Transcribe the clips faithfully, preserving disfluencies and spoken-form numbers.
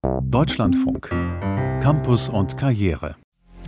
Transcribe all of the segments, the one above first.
Deutschlandfunk. Campus und Karriere.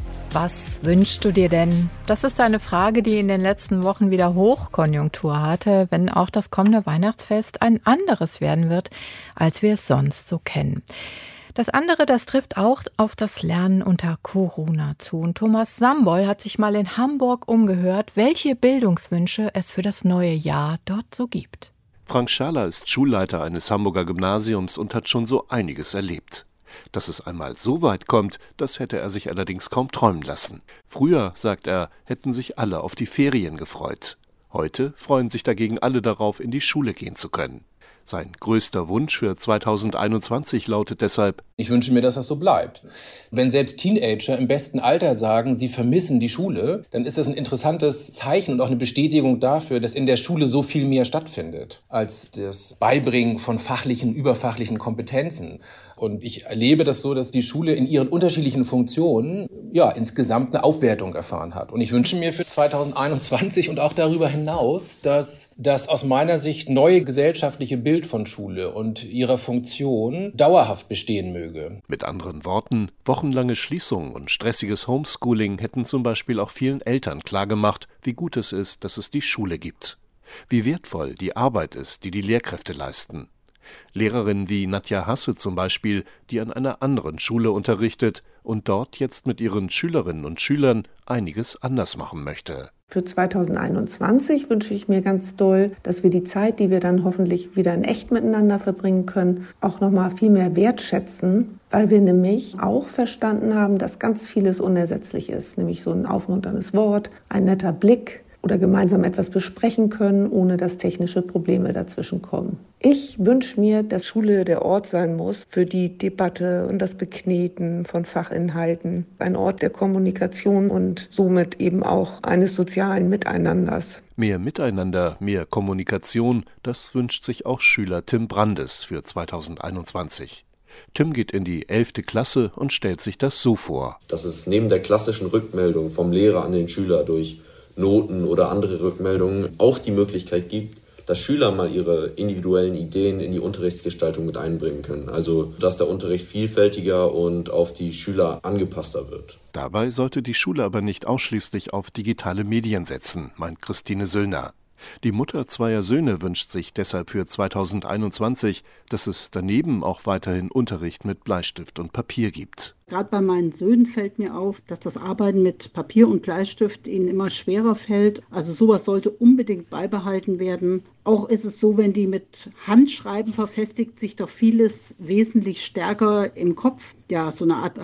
Was wünschst du dir denn? Das ist eine Frage, die in den letzten Wochen wieder Hochkonjunktur hatte, wenn auch das kommende Weihnachtsfest ein anderes werden wird, als wir es sonst so kennen. Das andere, das trifft auch auf das Lernen unter Corona zu. Und Thomas Sambol hat sich mal in Hamburg umgehört, welche Bildungswünsche es für das neue Jahr dort so gibt. Frank Schaller ist Schulleiter eines Hamburger Gymnasiums und hat schon so einiges erlebt. Dass es einmal so weit kommt, das hätte er sich allerdings kaum träumen lassen. Früher, sagt er, hätten sich alle auf die Ferien gefreut. Heute freuen sich dagegen alle darauf, in die Schule gehen zu können. Sein größter Wunsch für zweitausendeinundzwanzig lautet deshalb: Ich wünsche mir, dass das so bleibt. Wenn selbst Teenager im besten Alter sagen, sie vermissen die Schule, dann ist das ein interessantes Zeichen und auch eine Bestätigung dafür, dass in der Schule so viel mehr stattfindet als das Beibringen von fachlichen, überfachlichen Kompetenzen. Und ich erlebe das so, dass die Schule in ihren unterschiedlichen Funktionen ja insgesamt eine Aufwertung erfahren hat. Und ich wünsche mir für zweitausendeinundzwanzig und auch darüber hinaus, dass das aus meiner Sicht neue gesellschaftliche Bild von Schule und ihrer Funktion dauerhaft bestehen möge. Mit anderen Worten, wochenlange Schließungen und stressiges Homeschooling hätten zum Beispiel auch vielen Eltern klargemacht, wie gut es ist, dass es die Schule gibt. Wie wertvoll die Arbeit ist, die die Lehrkräfte leisten. Lehrerinnen wie Nadja Hasse zum Beispiel, die an einer anderen Schule unterrichtet und dort jetzt mit ihren Schülerinnen und Schülern einiges anders machen möchte. Für zweitausendeinundzwanzig wünsche ich mir ganz doll, dass wir die Zeit, die wir dann hoffentlich wieder in echt miteinander verbringen können, auch noch mal viel mehr wertschätzen, weil wir nämlich auch verstanden haben, dass ganz vieles unersetzlich ist, nämlich so ein aufmunterndes Wort, ein netter Blick oder gemeinsam etwas besprechen können, ohne dass technische Probleme dazwischen kommen. Ich wünsche mir, dass Schule der Ort sein muss für die Debatte und das Bekneten von Fachinhalten. Ein Ort der Kommunikation und somit eben auch eines sozialen Miteinanders. Mehr Miteinander, mehr Kommunikation, das wünscht sich auch Schüler Tim Brandes für zweitausendeinundzwanzig. Tim geht in die elfte Klasse und stellt sich das so vor. Dass es neben der klassischen Rückmeldung vom Lehrer an den Schüler durch Noten oder andere Rückmeldungen auch die Möglichkeit gibt, dass Schüler mal ihre individuellen Ideen in die Unterrichtsgestaltung mit einbringen können. Also, dass der Unterricht vielfältiger und auf die Schüler angepasster wird. Dabei sollte die Schule aber nicht ausschließlich auf digitale Medien setzen, meint Christine Söllner. Die Mutter zweier Söhne wünscht sich deshalb für zweitausendeinundzwanzig, dass es daneben auch weiterhin Unterricht mit Bleistift und Papier gibt. Gerade bei meinen Söhnen fällt mir auf, dass das Arbeiten mit Papier und Bleistift ihnen immer schwerer fällt. Also sowas sollte unbedingt beibehalten werden. Auch ist es so, wenn die mit Handschreiben verfestigt, sich doch vieles wesentlich stärker im Kopf. Ja, so eine Art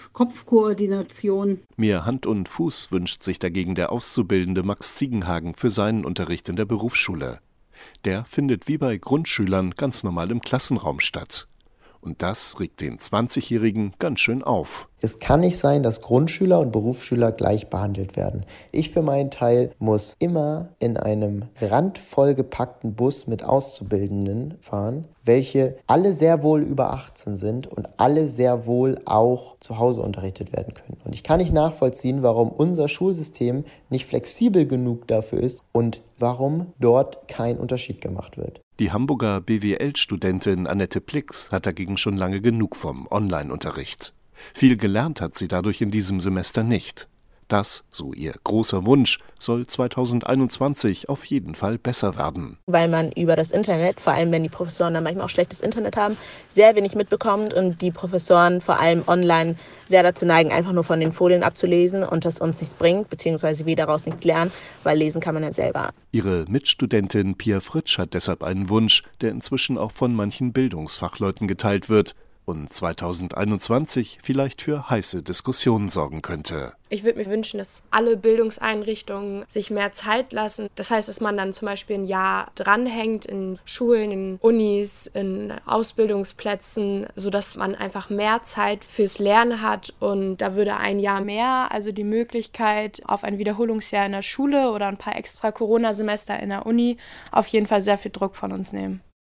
Hand-Kopf-Koordination. Mehr Hand und Fuß wünscht sich dagegen der Auszubildende Max Ziegenhagen für seinen Unterricht in der Berufsschule. Der findet wie bei Grundschülern ganz normal im Klassenraum statt. Und das regt den zwanzigjährigen ganz schön auf. Es kann nicht sein, dass Grundschüler und Berufsschüler gleich behandelt werden. Ich für meinen Teil muss immer in einem randvoll gepackten Bus mit Auszubildenden fahren, welche alle sehr wohl über achtzehn sind und alle sehr wohl auch zu Hause unterrichtet werden können. Und ich kann nicht nachvollziehen, warum unser Schulsystem nicht flexibel genug dafür ist und warum dort kein Unterschied gemacht wird. Die Hamburger B W L-Studentin Annette Plix hat dagegen schon lange genug vom Online-Unterricht. Viel gelernt hat sie dadurch in diesem Semester nicht. Das, so ihr großer Wunsch, soll zweitausendeinundzwanzig auf jeden Fall besser werden. Weil man über das Internet, vor allem wenn die Professoren dann manchmal auch schlechtes Internet haben, sehr wenig mitbekommt und die Professoren vor allem online sehr dazu neigen, einfach nur von den Folien abzulesen und das uns nichts bringt, beziehungsweise wir daraus nichts lernen, weil lesen kann man ja selber. Ihre Mitstudentin Pia Fritsch hat deshalb einen Wunsch, der inzwischen auch von manchen Bildungsfachleuten geteilt wird und zweitausendeinundzwanzig vielleicht für heiße Diskussionen sorgen könnte. Ich würde mir wünschen, dass alle Bildungseinrichtungen sich mehr Zeit lassen. Das heißt, dass man dann zum Beispiel ein Jahr dranhängt in Schulen, in Unis, in Ausbildungsplätzen, sodass man einfach mehr Zeit fürs Lernen hat. Und da würde ein Jahr mehr, also die Möglichkeit auf ein Wiederholungsjahr in der Schule oder ein paar extra Corona-Semester in der Uni, auf jeden Fall sehr viel Druck von uns nehmen.